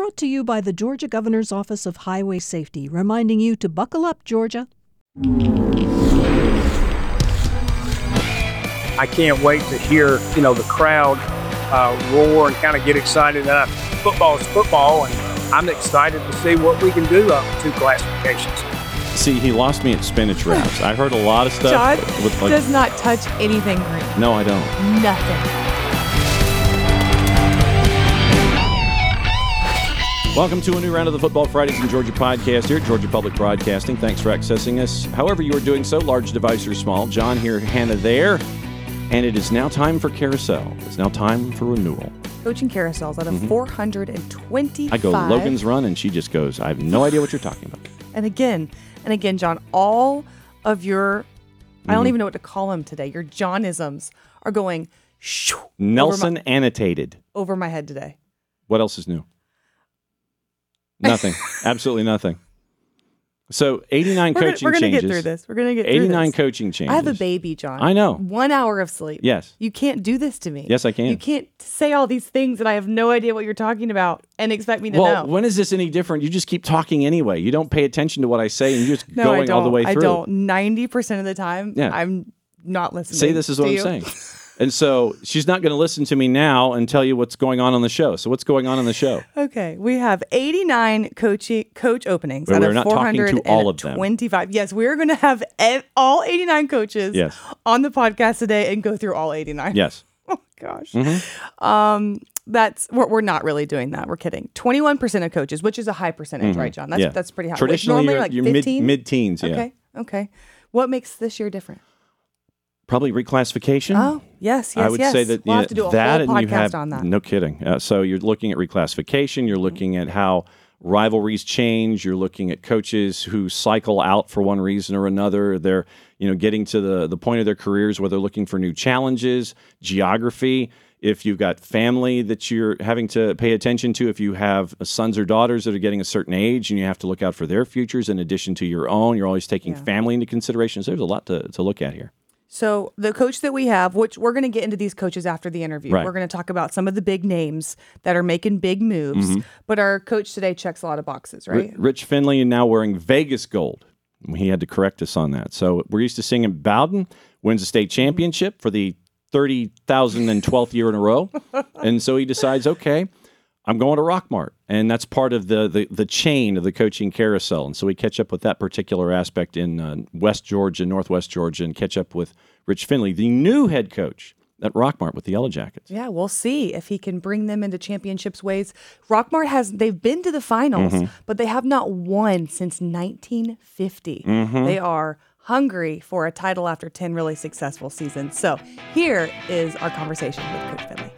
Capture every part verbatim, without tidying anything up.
brought to you by the Georgia Governor's Office of Highway Safety, reminding you to buckle up, Georgia. I can't wait to hear, you know, the crowd uh, roar and kind of get excited. Uh, football is football, and I'm excited to see what we can do up two classifications. See, he lost me at spinach wraps. I heard a lot of stuff. John with, like, does not touch anything green. No, I don't. Nothing. Welcome to a new round of the Football Fridays in Georgia podcast here at Georgia Public Broadcasting. Thanks for accessing us. However you are doing so, large device or small. John here, Hannah there. And it is now time for Carousel. It's now time for renewal. Coaching carousels out of mm-hmm. four hundred twenty-five. I go Logan's Run, and she just goes, I have no idea what you're talking about. And again, and again, John, all of your, mm-hmm. I don't even know what to call them today, your Johnisms are going shoo, Nelson over my, annotated. Over my head today. What else is new? Nothing. Absolutely nothing. So eighty-nine we're coaching gonna, we're gonna changes. We're going to get through this. We're going to get through this. eighty-nine coaching changes. I have a baby, John. I know. One hour of sleep. Yes. You can't do this to me. Yes, I can. You can't say all these things and I have no idea what you're talking about and expect me to well, know. When is this any different? You just keep talking anyway. You don't pay attention to what I say and you're just no, going all the way through. I don't. ninety percent of the time, yeah. I'm not listening. See, this is what I'm you? saying. And so she's not going to listen to me now and tell you what's going on on the show. So what's going on on the show? Okay. We have eighty-nine coach, coach openings but out we're of not talking to all of them. twenty-five. Yes, we're going to have ev- all eighty-nine coaches yes. on the podcast today and go through all eighty-nine. Yes. Oh, gosh. Mm-hmm. Um, that's we're, we're not really doing that. We're kidding. twenty-one percent of coaches, which is a high percentage, mm-hmm. right, John? That's yeah. that's pretty high. Traditionally, normally you're, like you're fifteen? mid, mid-teens, yeah. Okay. Okay. What makes this year different? Probably reclassification. Oh, yes, yes, I would yes. say that we'll you have to do a that whole and you podcast have, on that. No kidding. Uh, so you're looking at reclassification. You're mm-hmm. looking at how rivalries change. You're looking at coaches who cycle out for one reason or another. They're you know getting to the, the point of their careers where they're looking for new challenges, geography. If you've got family that you're having to pay attention to, if you have sons or daughters that are getting a certain age and you have to look out for their futures in addition to your own, you're always taking yeah. family into consideration. So there's a lot to, to look at here. So the coach that we have, which we're going to get into these coaches after the interview. Right. We're going to talk about some of the big names that are making big moves. Mm-hmm. But our coach today checks a lot of boxes, right? R- Rich Finley now wearing Vegas gold. He had to correct us on that. So we're used to seeing him. Bowden wins the state championship for the thirty thousand twelfth year in a row. And so he decides, okay, I'm going to Rockmart. And that's part of the, the the chain of the coaching carousel. And so we catch up with that particular aspect in uh, West Georgia, Northwest Georgia, and catch up with Rich Finley, the new head coach at Rockmart with the Yellow Jackets. Yeah, we'll see if he can bring them into championships ways. Rockmart has, they've been to the finals, mm-hmm. but they have not won since nineteen fifty. Mm-hmm. They are hungry for a title after ten really successful seasons. So here is our conversation with Coach Finley.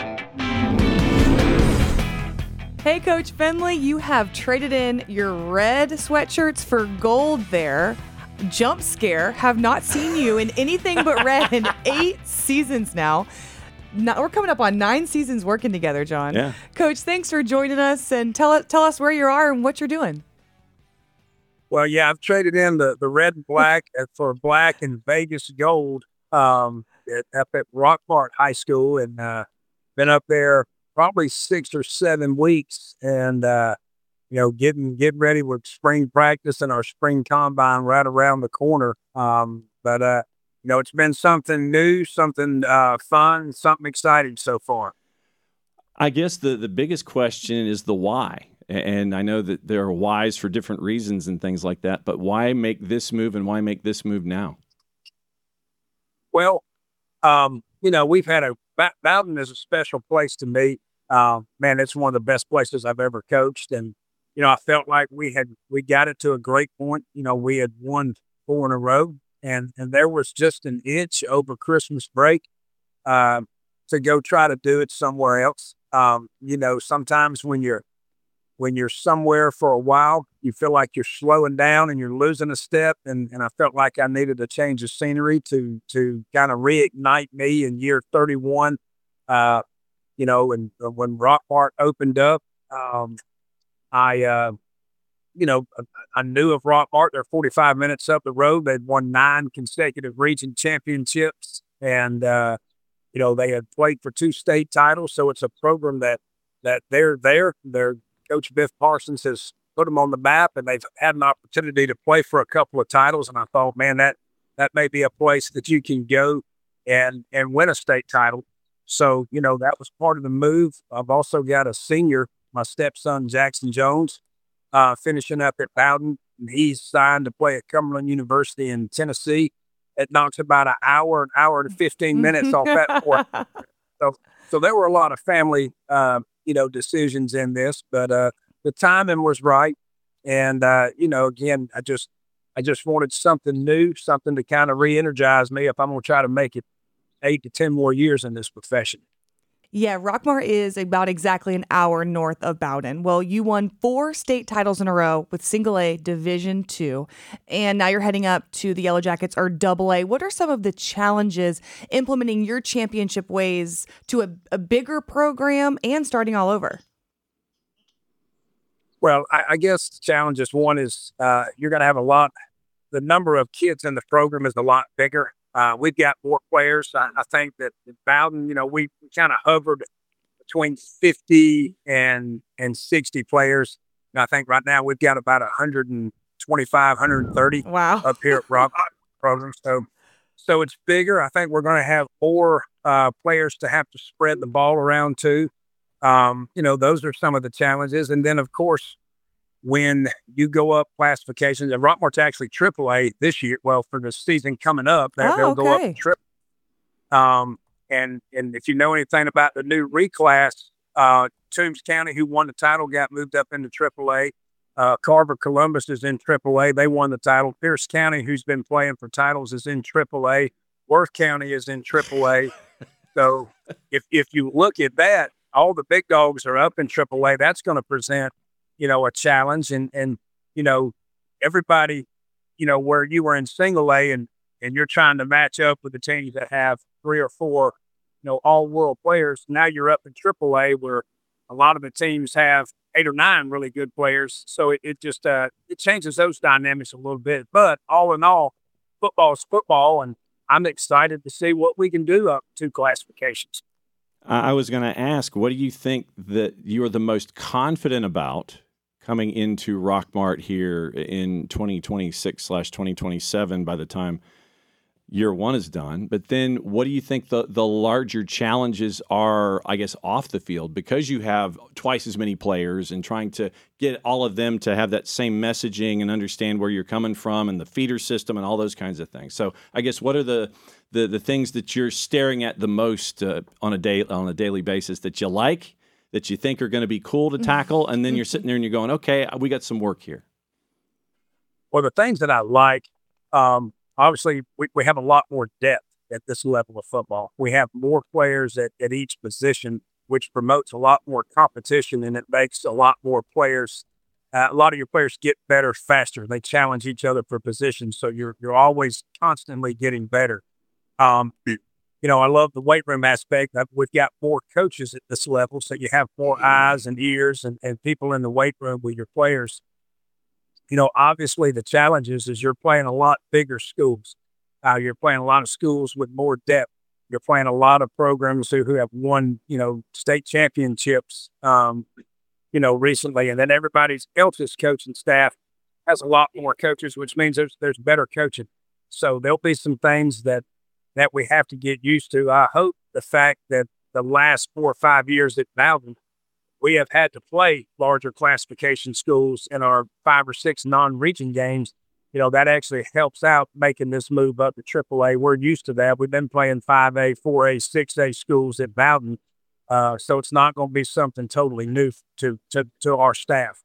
Hey, Coach Finley, you have traded in your red sweatshirts for gold there. Jump scare. Have not seen you in anything but red in eight seasons now. Now. We're coming up on nine seasons working together, John. Yeah. Coach, thanks for joining us and tell, tell us where you are and what you're doing. Well, yeah, I've traded in the, the red and black for black and Vegas gold um, at, up at Rockmart High School, and uh, been up there probably six or seven weeks, and uh, you know, getting getting ready with spring practice and our spring combine right around the corner. Um, but uh, you know, it's been something new, something uh, fun, something exciting so far. I guess the the biggest question is the why. And I know that there are whys for different reasons and things like that, but why make this move and why make this move now? Well, um, you know, we've had a Bowden is a special place to me. Uh, man, it's one of the best places I've ever coached. And, you know, I felt like we had, we got it to a great point. You know, we had won four in a row, and, and there was just an itch over Christmas break uh, to go try to do it somewhere else. Um, you know, sometimes when you're, when you're somewhere for a while, you feel like you're slowing down and you're losing a step. And, and I felt like I needed a change of scenery to, to kind of reignite me in year thirty-one. Uh, you know, and when Rockmart opened up, um, I, uh, you know, I knew of Rockmart. They're forty-five minutes up the road. They'd won nine consecutive region championships, and, uh, you know, they had played for two state titles. So it's a program that, that they're there. They're Coach Biff Parsons has put them on the map, and they've had an opportunity to play for a couple of titles. And I thought, man, that that may be a place that you can go and and win a state title. So, you know, that was part of the move. I've also got a senior, my stepson, Jackson Jones, uh, finishing up at Bowden. And he's signed to play at Cumberland University in Tennessee. It knocks about an hour, an hour to fifteen minutes off that point. So, so there were a lot of family, uh, you know, decisions in this, but uh, the timing was right. And, uh, you know, again, I just, I just wanted something new, something to kind of re-energize me if I'm going to try to make it eight to ten more years in this profession. Yeah, Rockmart is about exactly an hour north of Bowden. Well, you won four state titles in a row with Single A Division Two, and now you're heading up to the Yellow Jackets or Double A. What are some of the challenges implementing your championship ways to a, a bigger program and starting all over? Well, I, I guess the challenges, one is uh, you're going to have a lot, the number of kids in the program is a lot bigger. Uh, we've got more players. I, I think that in Bowden, you know, we kind of hovered between fifty and and sixty players. And I think right now we've got about one twenty-five, one thirty wow. up here at Rock program. So, so it's bigger. I think we're going to have more uh, players to have to spread the ball around to. Um, you know, those are some of the challenges. And then, of course, when you go up classifications, and Rockmart's actually triple A this year. Well, for the season coming up, they, oh, they'll okay. go up to triple. Um, and and if you know anything about the new reclass, uh, Toombs County, who won the title, got moved up into triple A. Uh, Carver Columbus is in triple A. They won the title. Pierce County, who's been playing for titles, is in triple A. Worth County is in triple A. So if if you look at that, all the big dogs are up in triple A. That's going to present, you know, a challenge. And, and, you know, everybody, you know, where you were in single A and, and you're trying to match up with the teams that have three or four, you know, all world players. Now you're up in triple A where a lot of the teams have eight or nine really good players. So it, it just, uh, it changes those dynamics a little bit, but all in all, football is football. And I'm excited to see what we can do up two classifications. I was going to ask, what do you think that you're the most confident about coming into Rockmart here in twenty twenty-six slash twenty twenty-seven by the time year one is done? But then what do you think the, the larger challenges are, I guess, off the field? Because you have twice as many players and trying to get all of them to have that same messaging and understand where you're coming from and the feeder system and all those kinds of things. So I guess what are the the, the things that you're staring at the most uh, on a day on a daily basis that you like, that you think are going to be cool to tackle, and then you're sitting there and you're going, okay, we got some work here? Well, the things that I like, um, obviously, we, we have a lot more depth at this level of football. We have more players at, at each position, which promotes a lot more competition, and it makes a lot more players. Uh, a lot of your players get better faster. They challenge each other for positions, so you're you're always constantly getting better. Um, you know, I love the weight room aspect. We've got more coaches at this level, so you have more eyes and ears and, and people in the weight room with your players. You know, obviously the challenge is, is you're playing a lot bigger schools. Uh, you're playing a lot of schools with more depth. You're playing a lot of programs who, who have won, you know, state championships, um, you know, recently. And then everybody else's coaching staff has a lot more coaches, which means there's there's better coaching. So there'll be some things that, that we have to get used to. I hope the fact that the last four or five years at Bowden, we have had to play larger classification schools in our five or six non-region games. You know, that actually helps out making this move up to triple A. We're used to that. We've been playing five A, four A, six A schools at Bowden. Uh, so it's not going to be something totally new to, to, to our staff.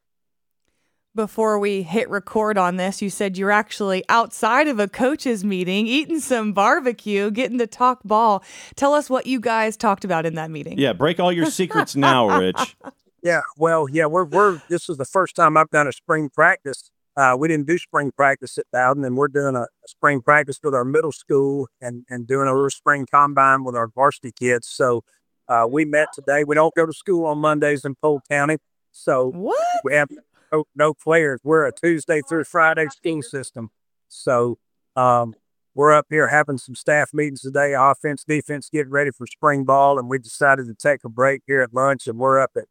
Before we hit record on this, you said you're actually outside of a coaches meeting, eating some barbecue, getting to talk ball. Tell us what you guys talked about in that meeting. Yeah, break all your secrets now, Rich. Yeah, well, yeah, we're we're. This is the first time I've done a spring practice. Uh, we didn't do spring practice at Bowden, and we're doing a, a spring practice with our middle school and and doing a little spring combine with our varsity kids. So uh, we met today. We don't go to school on Mondays in Polk County, so what? we have no, no players. We're a Tuesday through Friday school system. So um, we're up here having some staff meetings today, offense, defense, getting ready for spring ball. And we decided to take a break here at lunch, and we're up at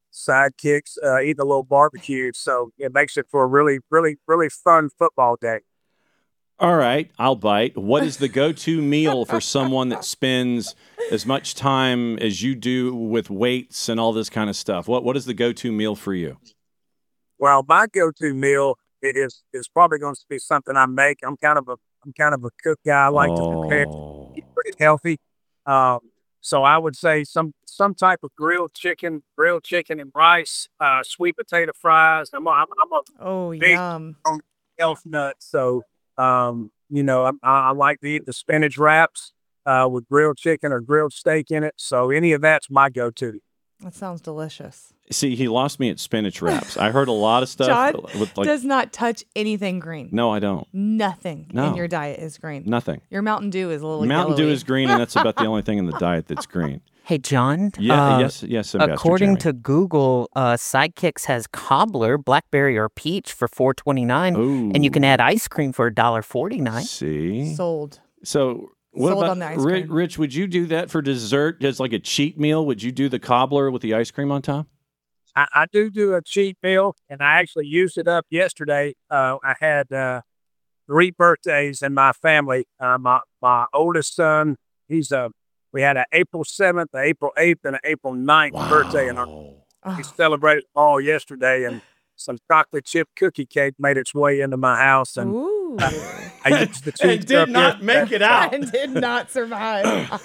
sidekicks, uh, eating a little barbecue. So it makes it for a really, really, really fun football day. All right, I'll bite. What is the go-to meal for someone that spends as much time as you do with weights and all this kind of stuff? What What is the go-to meal for you? Well, my go-to meal is is probably going to be something I make. I'm kind of a I'm kind of a cook guy. I like to prepare, Oh. eat pretty healthy. Um, so I would say some some type of grilled chicken, grilled chicken and rice, uh, sweet potato fries. I'm a, I'm, I'm a Oh, big yum. health nut, so um, you know I, I like to eat the spinach wraps uh, with grilled chicken or grilled steak in it. So any of that's my go-to. That sounds delicious. See, he lost me at spinach wraps. I heard a lot of stuff John with like. does not touch anything green. No, I don't. Nothing No. in your diet is green. Nothing. Your Mountain Dew is a little Mountain Dew yellowy. is green, and that's about the only thing in the diet that's green. Hey, John. Yeah. uh, yes. Yes. Ambassador According Jeremy. to Google, uh, Sidekicks has cobbler, blackberry, or peach for four twenty nine, Ooh. and you can add ice cream for a dollar forty nine. See. Sold. So what Sold about on the ice Ri- cream. Rich? Would you do that for dessert as like a cheat meal? Would you do the cobbler with the ice cream on top? I, I do do a cheat meal, and I actually used it up yesterday. Uh, I had uh, three birthdays in my family. Uh, my my oldest son, he's a we had an April seventh, an April eighth, and an April ninth birthday, and our, Wow. we Oh, celebrated all yesterday. And some chocolate chip cookie cake made its way into my house, and ooh. I used the cheat stuff yesterday. And did not survive.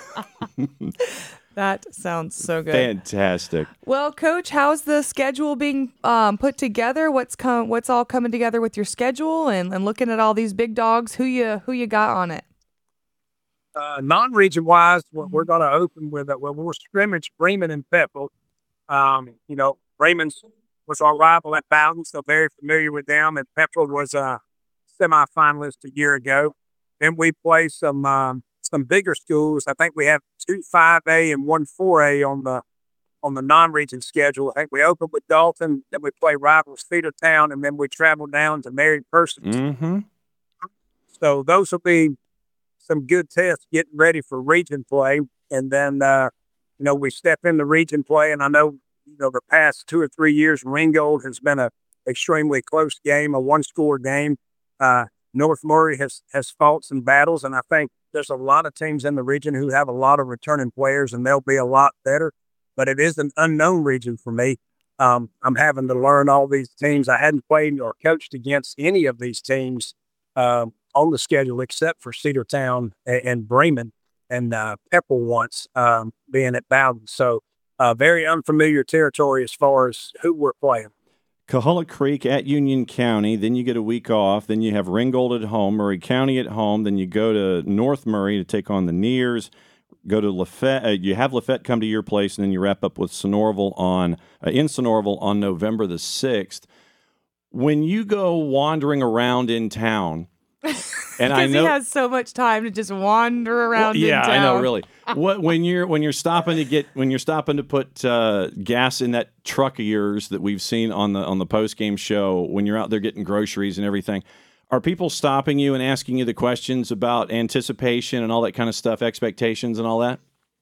That sounds so good. Fantastic. Well, Coach, how's the schedule being um, put together? What's com- What's all coming together with your schedule, and, and looking at all these big dogs? Who you who you got on it? Uh, non-region wise, we're, we're going to open with a, well, we're scrimmage Bremen and Pepple. Um, you know, Bremen's was our rival at Bowden, so very familiar with them. And Pepple was a semifinalist a year ago. Then we play some um, some bigger schools. I think we have two five A and one four A on the on the non-region schedule. I think we open with Dalton, then we play rivals Cedartown, and then we travel down to Mary Persons. Mm-hmm. So those will be some good tests getting ready for region play. And then, uh, you know, we step into region play. And I know, you know, the past two or three years, Ringgold has been a extremely close game, a one-score game. Uh, North Murray has, has fought some battles. And I think there's a lot of teams in the region who have a lot of returning players, and they'll be a lot better. But it is an unknown region for me. Um, I'm having to learn all these teams. I hadn't played or coached against any of these teams um, on the schedule except for Cedartown and, and Bremen and uh, Pepple once um, being at Bowden. So uh, very unfamiliar territory as far as who we're playing. Coahulla Creek at Union County. Then you get a week off. Then you have Ringgold at home, Murray County at home. Then you go to North Murray to take on the Nears. Go to Lafette. Uh, you have Lafette come to your place, and then you wrap up with Sonoraville on uh, in Sonoraville on November the sixth. When you go wandering around in town, and I Because know he has so much time to just wander around. Well, yeah, in town. I know, really. What when you're when you're stopping to get when you're stopping to put uh, gas in that truck of yours that we've seen on the on the post game show, when you're out there getting groceries and everything, are people stopping you and asking you the questions about anticipation and all that kind of stuff, expectations and all that?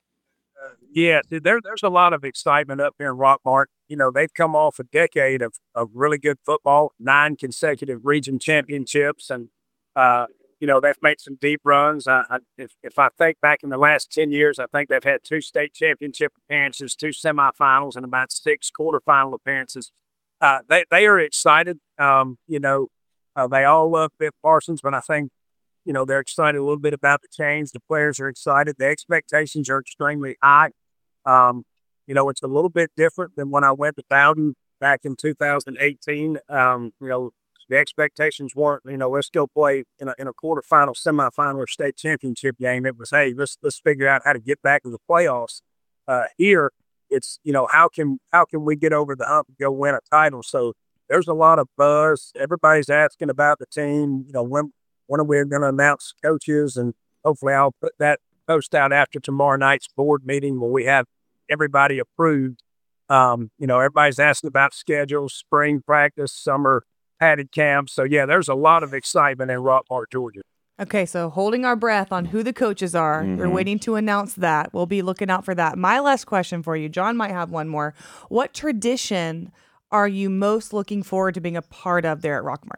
Yeah, dude, there, there's a lot of excitement up here in Rockmart. You know, they've come off a decade of, of really good football, nine consecutive region championships, and uh, you know, they've made some deep runs. I, I, if, if I think back in the last ten years, I think they've had two state championship appearances, two semifinals, and about six quarterfinal appearances. Uh, they, they are excited. Um, you know, uh, they all love Biff Parsons, but I think, you know, they're excited a little bit about the change. The players are excited. The expectations are extremely high. Um, you know, it's a little bit different than when I went to Bowden back in two thousand eighteen. Um, you know, the expectations weren't, you know, let's go play in a, in a quarterfinal, semifinal, or state championship game. It was, hey, let's let's figure out how to get back to the playoffs. Uh, here, it's, you know, how can how can we get over the hump and go win a title? So there's a lot of buzz. Everybody's asking about the team. You know, when when are we going to announce coaches? And hopefully, I'll put that post out after tomorrow night's board meeting when we have everybody approved. Um, you know, everybody's asking about schedules, spring practice, summer padded camps. So, yeah, there's a lot of excitement in Rockmart, Georgia. Okay, so holding our breath on who the coaches are. Mm-hmm. We're waiting to announce that. We'll be looking out for that. My last question for you, John might have one more. What tradition are you most looking forward to being a part of there at Rockmart?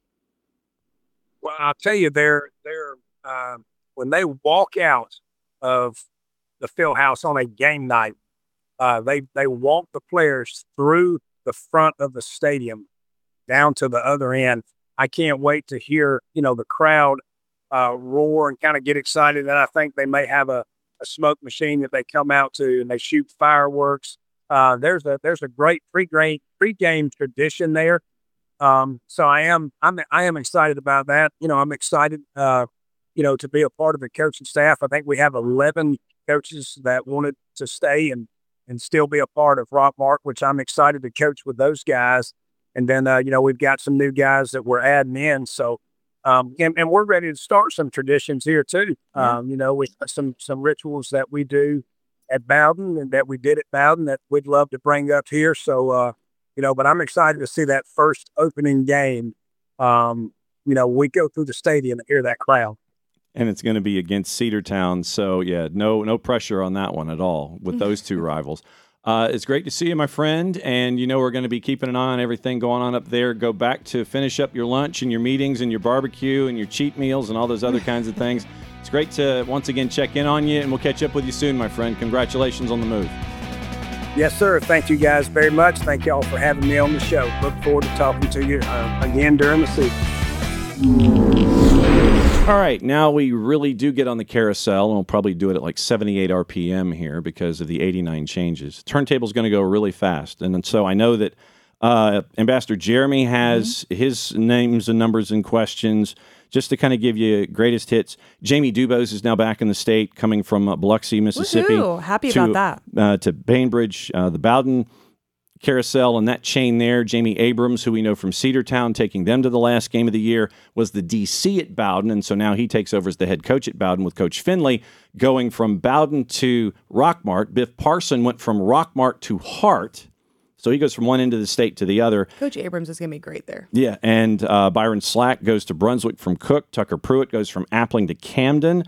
Well, I'll tell you, they're they're uh, when they walk out of the field house on a game night, uh, they they walk the players through the front of the stadium down to the other end. I can't wait to hear, you know, the crowd uh, roar and kind of get excited. And I think they may have a, a smoke machine that they come out to and they shoot fireworks. Uh, there's a there's a great pre-game pre-game tradition there. Um, so I am I'm I am excited about that. You know, I'm excited, uh, you know, to be a part of the coaching staff. I think we have eleven coaches that wanted to stay and and still be a part of Rockmart, which I'm excited to coach with those guys. And then, uh, you know, we've got some new guys that we're adding in. So, um, and, and we're ready to start some traditions here too. Yeah. Um, you know, with some, some rituals that we do at Bowden and that we did at Bowden that we'd love to bring up here. So, uh, you know, but I'm excited to see that first opening game. Um, you know, we go through the stadium and hear that crowd. And it's going to be against Cedartown. So, yeah, no no pressure on that one at all with those two rivals. Uh, it's great to see you, my friend. And, you know, we're going to be keeping an eye on everything going on up there. Go back to finish up your lunch and your meetings and your barbecue and your cheat meals and all those other kinds of things. It's great to once again check in on you, and we'll catch up with you soon, my friend. Congratulations on the move. Yes, sir. Thank you guys very much. Thank you all for having me on the show. Look forward to talking to you uh, again during the season. All right, now we really do get on the carousel, and we'll probably do it at like seventy-eight R P M here because of the eighty-nine changes. Turntable's going to go really fast, and so I know that uh, Ambassador Jeremy has mm-hmm. his names and numbers and questions. Just to kind of give you greatest hits, Jamie Dubose is now back in the state, coming from uh, Biloxi, Mississippi. Woohoo! Happy to, about that. Uh, to Bainbridge, uh, the Bowden carousel and that chain there. Jamie Abrams, who we know from Cedartown, taking them to the last game of the year, was the D C at Bowden, and so now he takes over as the head coach at Bowden with Coach Finley, going from Bowden to Rockmart. Biff Parson went from Rockmart to Hart, so he goes from one end of the state to the other. Coach Abrams is going to be great there. Yeah, and uh, Byron Slack goes to Brunswick from Cook. Tucker Pruitt goes from Appling to Camden.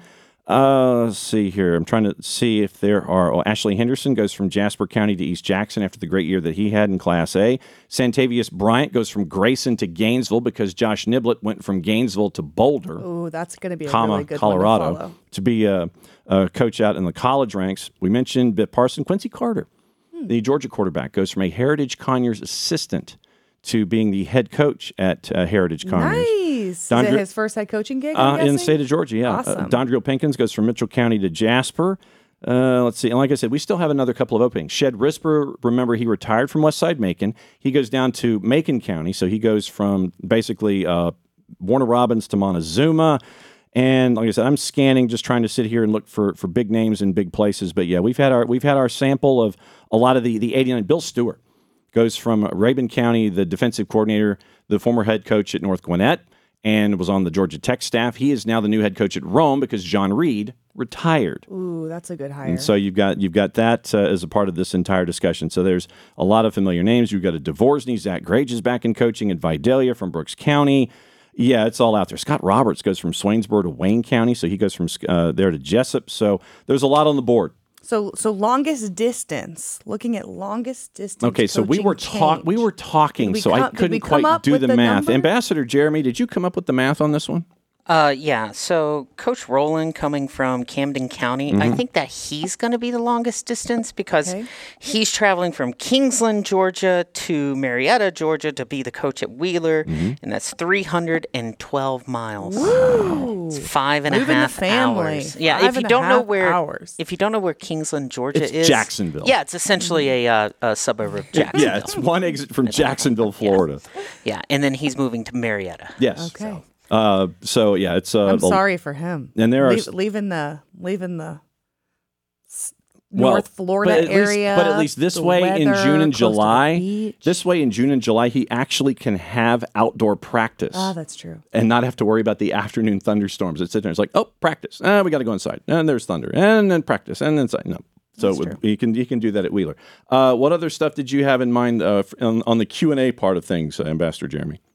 Uh, let's see here. I'm trying to see if there are... Oh, Ashley Henderson goes from Jasper County to East Jackson after the great year that he had in Class A. Santavius Bryant goes from Grayson to Gainesville because Josh Niblett went from Gainesville to Boulder. Oh, that's going to be a comma, really good Colorado, one to follow. To be a, a coach out in the college ranks. We mentioned Biff Parson. Quincy Carter, hmm. the Georgia quarterback, goes from a Heritage Conyers assistant to being the head coach at uh, Heritage Conyers. Nice. Dondre- Is it his first head coaching gig, Uh, I'm in the state of Georgia, yeah. Awesome. Uh, Dondriel Pinkins goes from Mitchell County to Jasper. Uh, let's see. And like I said, we still have another couple of openings. Shed Risper, remember, he retired from Westside Macon. He goes down to Macon County. So he goes from basically uh, Warner Robins to Montezuma. And like I said, I'm scanning, just trying to sit here and look for, for big names in big places. But yeah, we've had our we've had our sample of a lot of the, the eighty-nine. Bill Stewart goes from Rabun County, the defensive coordinator, the former head coach at North Gwinnett, and was on the Georgia Tech staff. He is now the new head coach at Rome because John Reed retired. Ooh, that's a good hire. And so you've got you've got that uh, as a part of this entire discussion. So there's a lot of familiar names. You've got a Dvorsny. Zach Grage is back in coaching at Vidalia from Brooks County. Yeah, it's all out there. Scott Roberts goes from Swainsboro to Wayne County, so he goes from uh, there to Jessup. So there's a lot on the board. So, so longest distance. Looking at longest distance. Okay, so we were talk we were talking, we so come, I couldn't quite up do with the, the math. number? Ambassador Jeremy, did you come up with the math on this one? Uh, yeah. So Coach Rowland coming from Camden County, Mm-hmm. I think that he's going to be the longest distance because Okay. he's traveling from Kingsland, Georgia to Marietta, Georgia to be the coach at Wheeler, Mm-hmm. and that's three hundred twelve miles. Woo. It's five and a Moving the half family. hours. Yeah, Five if you and a don't know half where hours. if you don't know where Kingsland, Georgia It's is, Jacksonville. Yeah, it's essentially a, uh, a suburb of Jacksonville. Yeah, it's one exit from Jacksonville, Florida. Yeah, and then he's moving to Marietta. Yes. Okay. Uh, so yeah, it's. Uh, I'm the- sorry for him. And there are Leave- s- leaving the leaving the s- Well, North Florida but at least- area. but at least this the way in weather, June and close to the July, beach. this way in June and July, he actually can have outdoor practice. Ah, that's true. And not have to worry about the afternoon thunderstorms. It's sitting there. It's like, oh, practice. Ah, we got to go inside. And there's thunder. And then practice. And then inside. No. So That's true. you can you can do that at Wheeler. Uh, what other stuff did you have in mind uh, f- on, on the Q and A part of things, uh, Ambassador Jeremy?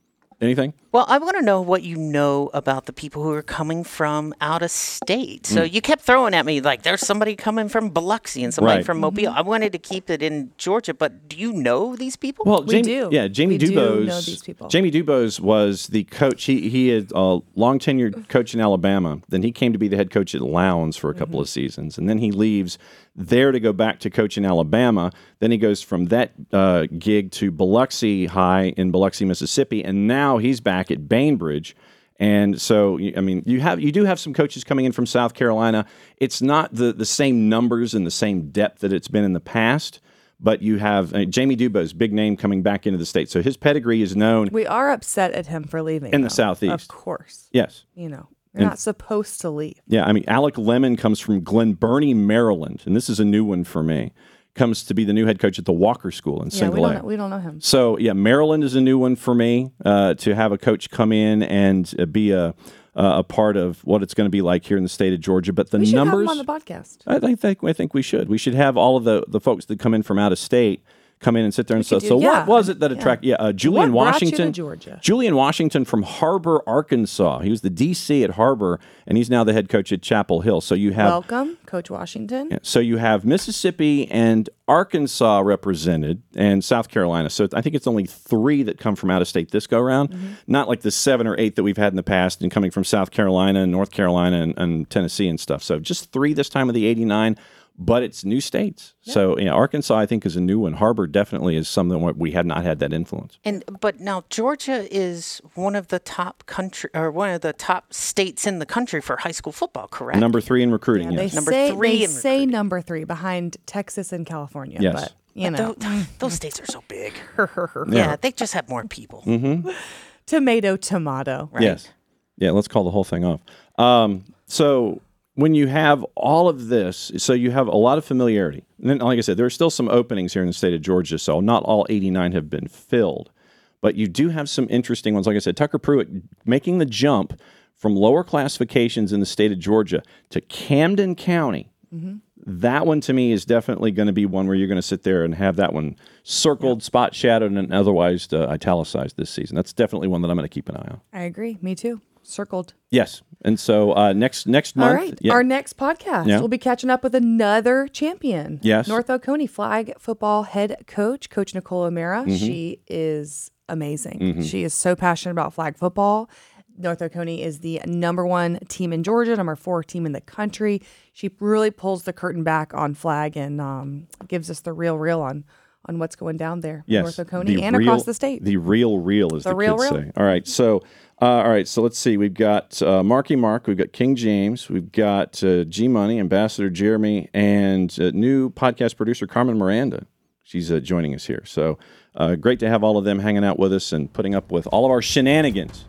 Anything? Well, I want to know what you know about the people who are coming from out of state. So Mm. you kept throwing at me like there's somebody coming from Biloxi and somebody Right. from Mobile. I wanted to keep it in Georgia, but do you know these people? Well, We Jamie, do. Yeah, Jamie We do Dubose. know these people. Jamie Dubose was the coach. He he had a long tenured coach in Alabama. Then he came to be the head coach at Lowndes for a couple Mm-hmm. of seasons, and then he leaves there to go back to coach in Alabama. Then he goes from that uh, gig to Biloxi High in Biloxi, Mississippi, and now he's back at Bainbridge. And so, I mean, you have you do have some coaches coming in from South Carolina. It's not the the same numbers and the same depth that it's been in the past. But you have uh, Jamie Dubose, big name, coming back into the state. So his pedigree is known. We are upset at him for leaving. In the though. Southeast. Of course. Yes. You know, you're And- not supposed to leave. Yeah, I mean, Alec Lemon comes from Glen Burnie, Maryland, and this is a new one for me. Comes to be the new head coach at the Walker School in Yeah, we Single don't, A. know, we don't know him. So, yeah, Maryland is a new one for me uh, to have a coach come in and uh, be a uh, a part of what it's going to be like here in the state of Georgia. But the We should numbers, have him on the podcast. I, I think I think we should. We should have all of the the folks that come in from out of state come in and sit there and say, could do- so yeah, what was it that attracted? Yeah, uh, Julian What brought you to Washington, Georgia? Julian Washington from Harbor, Arkansas. He was the D C at Harbor, and he's now the head coach at Chapel Hill. So you have Welcome, Coach Washington. yeah, so you have Mississippi and Arkansas represented, and South Carolina. So I think it's only three that come from out of state this go round, Mm-hmm. not like the seven or eight that we've had in the past, and coming from South Carolina and North Carolina and, and Tennessee and stuff. So just three this time of the eighty-nine. But it's new states. So yeah, Arkansas, I think, is a new one. Harbor definitely is something where we had not had that influence. And but now Georgia is one of the top country or one of the top states in the country for high school football, correct? Number three in recruiting, Yeah, they yes. Number say, three They in say recruiting. number three behind Texas and California. Yes. But, you But know, tho- those states are so big. yeah, they just have more people. Mm-hmm. tomato, tomato. Right? Yes. Yeah, let's call the whole thing off. Um, so when you have all of this, so you have a lot of familiarity. And then, like I said, there are still some openings here in the state of Georgia, so not all eighty-nine have been filled. But you do have some interesting ones. Like I said, Tucker Pruitt making the jump from lower classifications in the state of Georgia to Camden County. Mm-hmm. That one to me is definitely going to be one where you're going to sit there and have that one circled, spot shadowed, and otherwise uh, italicized this season. That's definitely one that I'm going to keep an eye on. I agree. Me too. Circled. Yes. And so uh, next next month. All right. yeah. Our next podcast, Yeah. we'll be catching up with another champion. Yes. North Oconee flag football head coach, Coach Nicole O'Mara. Mm-hmm. She is amazing. She is so passionate about flag football. North Oconee is the number one team in Georgia, number four team in the country. She really pulls the curtain back on flag and um, gives us the real, real on on what's going down there in Yes, North Oconee the and real- across the state. The real, real, as the, The real, kids real. say. All right, so uh, all right, so let's see. We've got uh, Marky Mark, we've got King James, we've got uh, G Money, Ambassador Jeremy, and uh, new podcast producer Carmen Miranda. She's uh, joining us here. So uh, great to have all of them hanging out with us and putting up with all of our shenanigans.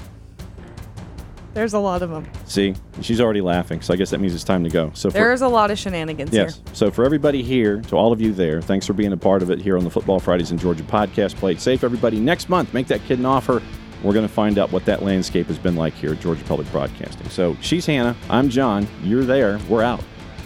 There's a lot of them. See, she's already laughing, so I guess that means it's time to go. So for, There's a lot of shenanigans Yes. here. So for everybody here, to all of you there, thanks for being a part of it here on the Football Fridays in Georgia podcast. Play it safe, everybody. Next month, make that kid an offer. We're going to find out what that landscape has been like here at Georgia Public Broadcasting. So she's Hannah. I'm John. You're there. We're out.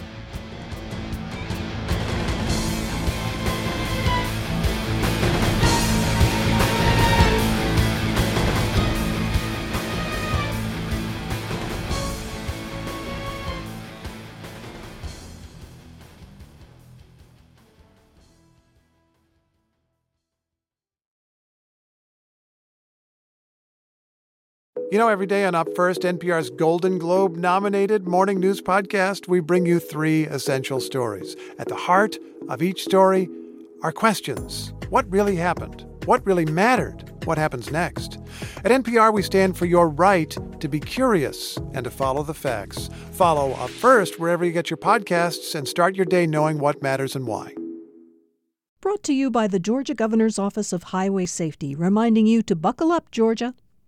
You know, every day on Up First, N P R's Golden Globe-nominated morning news podcast, we bring you three essential stories. At the heart of each story are questions. What really happened? What really mattered? What happens next? At N P R, we stand for your right to be curious and to follow the facts. Follow Up First wherever you get your podcasts and start your day knowing what matters and why. Brought to you by the Georgia Governor's Office of Highway Safety, reminding you to buckle up, Georgia.